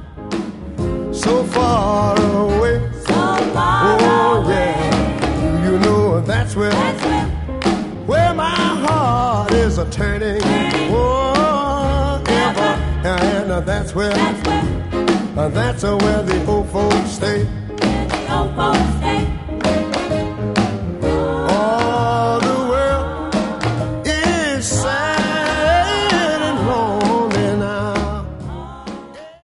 so far away. So far Oh away. yeah, you know that's where my heart is a turning. Oh, ever, and that's where the old folks stay. The old folks stay.